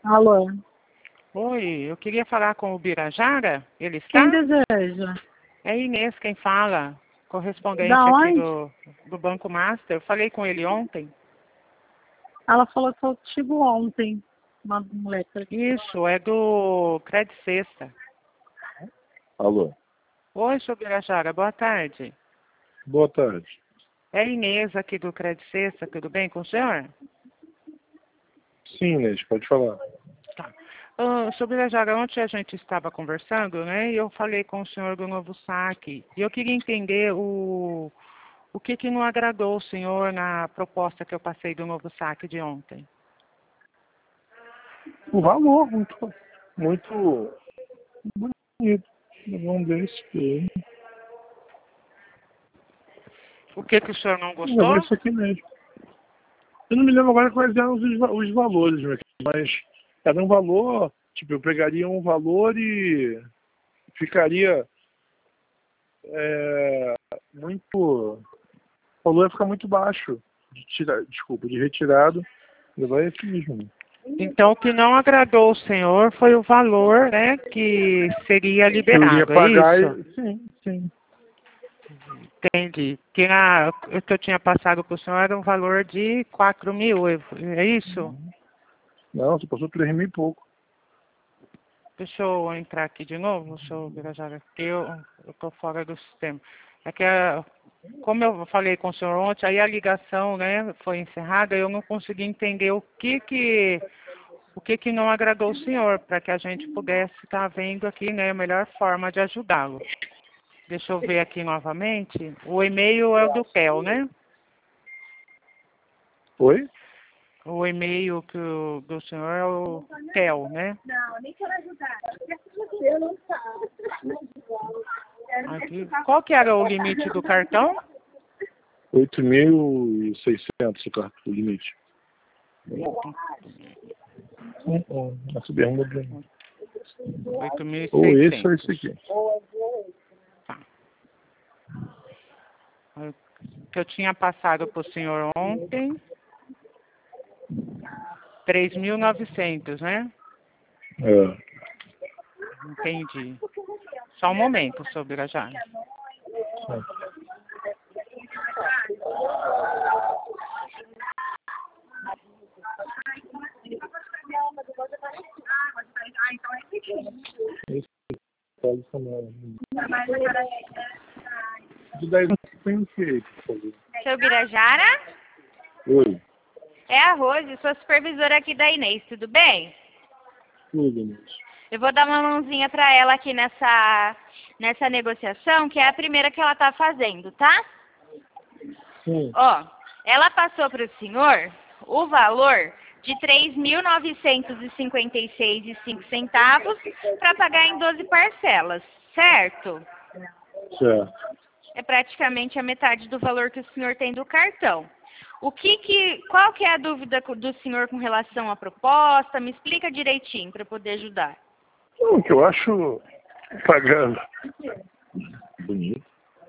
Alô? Oi, eu queria falar com o Birajara. Ele está? Quem deseja? É Inês quem fala, correspondente Da aqui onde? do Banco Master. Eu falei com ele ontem. Ela falou que eu tive ontem. Uma mulher. Isso, é do Credit Sexta. Alô? Oi, senhor Birajara, boa tarde. Boa tarde. É Inês aqui do Credit Sexta, tudo bem com o senhor? Sim, Inês, pode falar. Tá. Senhor Birajara, ontem a gente estava conversando, né? E eu falei com o senhor do novo saque. E eu queria entender o que não agradou o senhor na proposta que eu passei do novo saque de ontem. O valor, muito bonito. Vamos ver isso. O que o senhor não Eu gostou? vou isso aqui mesmo. Eu não me lembro agora quais eram os valores, mas era um valor, tipo, eu pegaria um valor e ficaria muito. O valor ia ficar muito baixo de retirado. Levar esse mesmo. Então, o que não agradou o senhor foi o valor, né, que seria Eu iria liberado, é pagar. isso? Sim. Entendi. O que eu tinha passado para o senhor era um valor de 4.000, é isso? Não, você passou 3 mil e pouco. Deixa eu entrar aqui de novo, senhor Birajara, porque eu estou fora do sistema. É que, como eu falei com o senhor ontem, aí a ligação, né, foi encerrada, eu não consegui entender o que não agradou o senhor, para que a gente pudesse estar vendo aqui, né, a melhor forma de ajudá-lo. Deixa eu ver aqui novamente. O e-mail é o do PEL, né? Oi? O e-mail do senhor é o PEL, né? Não, nem quero ajudar. Aqui. Qual que era o limite do cartão? 8.600 o limite. Essa bermuda. Ou esse ou 8.600. esse aqui. Tá. O que eu tinha passado para o senhor ontem, 3.900, né? É. Entendi. Só um momento, senhor Birajara. De 10 tem o que, por favor? Seu Birajara? Oi, É a Rose, sua supervisora aqui da Inês, tudo bem? tudo, Inês. Eu vou dar uma mãozinha pra ela aqui nessa negociação, que é a primeira que ela tá fazendo, tá? Sim. Ó, ela passou pro senhor o valor de R$ 3.956,05 para pagar em 12 parcelas, certo? Certo. É praticamente a metade do valor que o senhor tem do cartão. Qual que é a dúvida do senhor com relação à proposta? Me explica direitinho para poder ajudar. O que eu acho pagando. Bonito.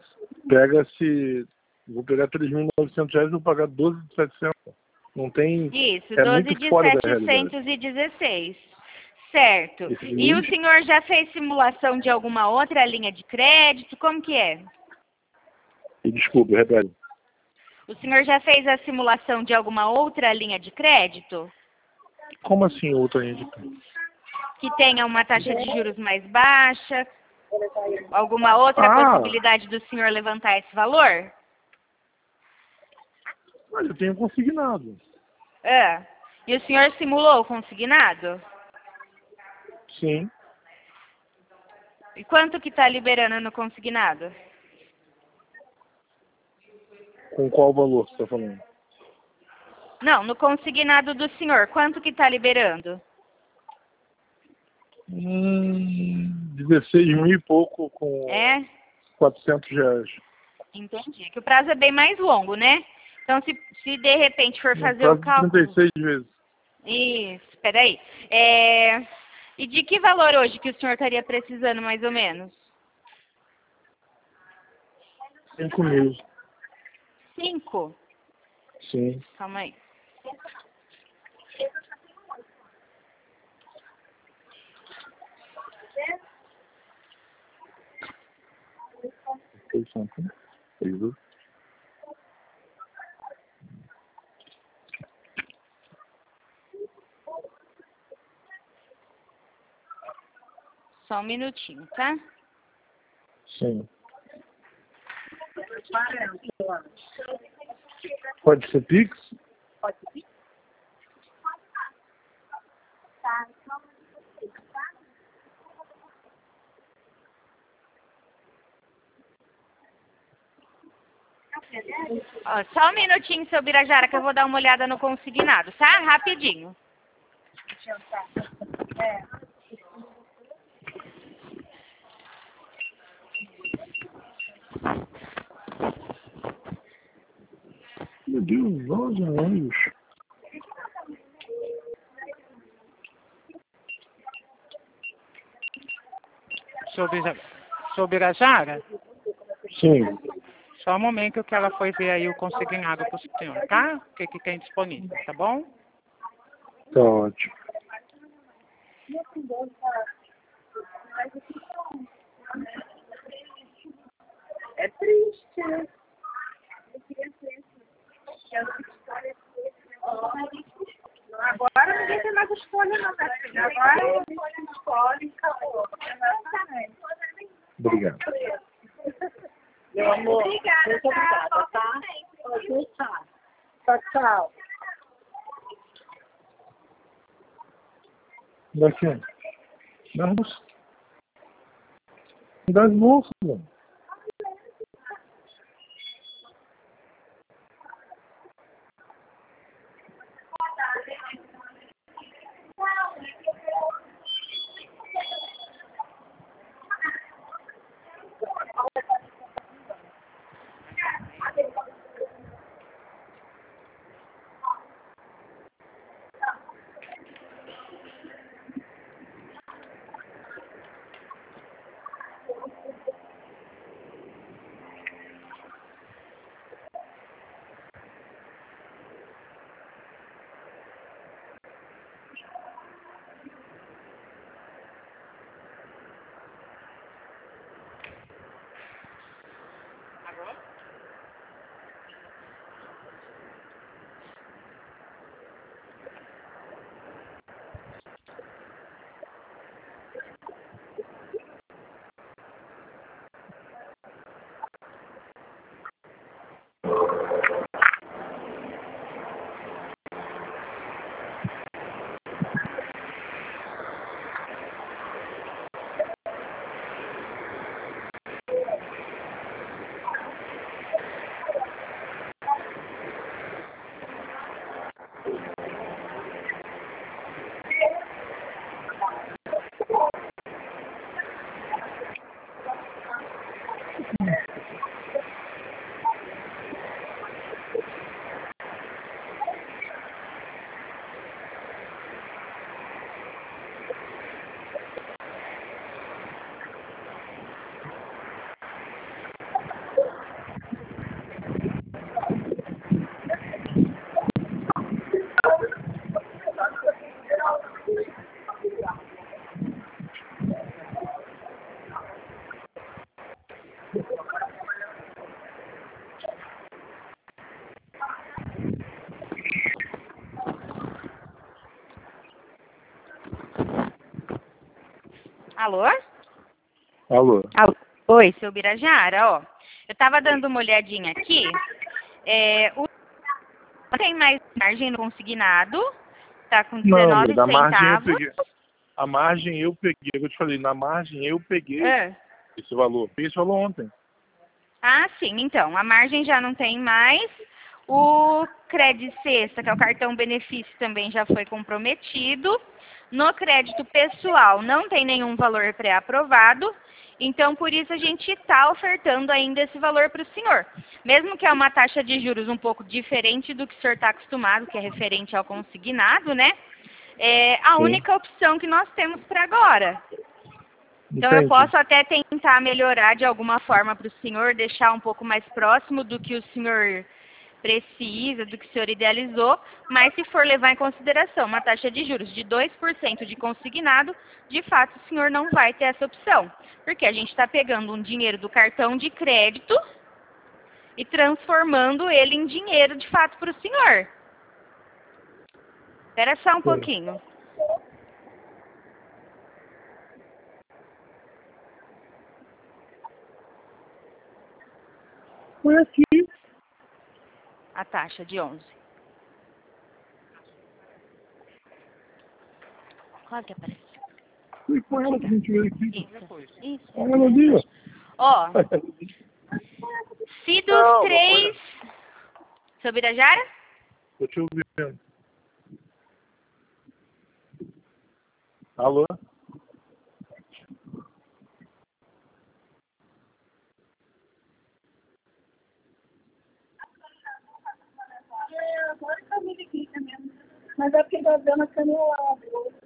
Vou pegar R$3.900 e vou pagar 12.700. Não tem. Isso, É 12 muito de fora da realidade. 716. Certo. Esse E o limite? senhor já fez simulação de alguma outra linha de crédito? Como que é? E desculpa, repete. O senhor já fez a simulação de alguma outra linha de crédito? Como assim outra linha de crédito? Que tenha uma taxa de juros mais baixa? Alguma outra possibilidade do senhor levantar esse valor? Mas eu tenho consignado. Ah. E o senhor simulou o consignado? Sim. E quanto que está liberando no consignado? Com qual valor você está falando? Não, no consignado do senhor, quanto que está liberando? 16 mil e pouco com É? R$400. Entendi. Que o prazo é bem mais longo, né? Então, se de repente for No fazer prazo o de cálculo... 36 vezes. Isso, espera aí. E de que valor hoje que o senhor estaria precisando, mais ou menos? 5 mil. 5? Sim. Calma aí. Só um minutinho, tá? Sim. Pode ser Pix? Ó, só um minutinho, seu Birajara, que eu vou dar uma olhada no consignado, tá? Rapidinho. Meu Deus, nossa, anjos. Seu Birajara? Sim. Só um momento que ela foi ver aí o consignado para o senhor, tá? O que tem disponível, tá bom? Tá ótimo. É triste. Agora ninguém tem mais escolha, não, né, filha? Agora escolhe e acabou. Obrigado. Meu amor, obrigada, muito obrigada, tá? Pode deixar. Tchau, tchau. Daqui. Das bolsas, mano. Alô? Alô. Oi, seu Birajara, ó. Eu tava dando uma olhadinha aqui. Não tem mais margem no consignado. Tá com 19 da margem eu centavos. peguei. A margem eu peguei, eu te falei, na margem eu peguei esse valor. Peguei esse valor ontem. Ah, sim, então. A margem já não tem mais. O crédito sexta, que é o cartão benefício, também já foi comprometido. No crédito pessoal não tem nenhum valor pré-aprovado. Então, por isso a gente está ofertando ainda esse valor para o senhor. Mesmo que é uma taxa de juros um pouco diferente do que o senhor está acostumado, que é referente ao consignado, né? É a única opção que nós temos para agora. Então, eu posso até tentar melhorar de alguma forma para o senhor, deixar um pouco mais próximo do que o senhor precisa, do que o senhor idealizou, mas se for levar em consideração uma taxa de juros de 2% de consignado, de fato o senhor não vai ter essa opção, porque a gente está pegando um dinheiro do cartão de crédito e transformando ele em dinheiro de fato para o senhor. Espera só um pouquinho. Foi aqui. A taxa de 11. Qual que aparece? Fui com ela que a gente veio aqui. Isso. Ela ali, ó. Ó, se dos três... Seu Birajara? Tô te ouvindo. Alô? Agora que eu me liguei mesmo. Mas é porque tá dando a canelada.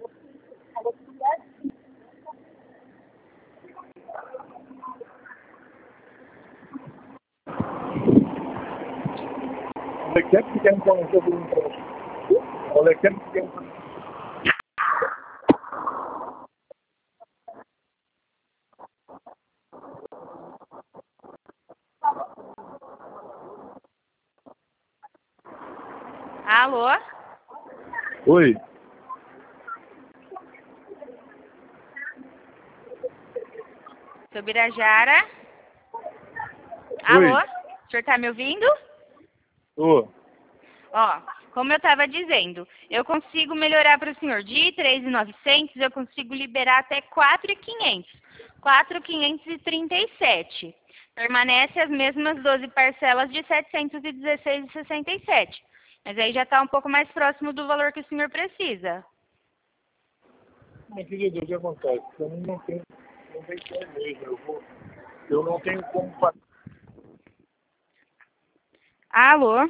Olha que é que quer me conhecer por um troço. Olha que é que quer me conhecer. Alô? Oi. Seu Birajara? Oi. Alô? O senhor tá me ouvindo? Ô. Ó, como eu estava dizendo, eu consigo melhorar para o senhor de 3.900, eu consigo liberar até 4.500. 4.537. Permanece as mesmas 12 parcelas de 716,67. Mas aí já está um pouco mais próximo do valor que o senhor precisa. Mas, querido, o que acontece? Eu não tenho como mesmo. Eu não tenho como fazer. Alô?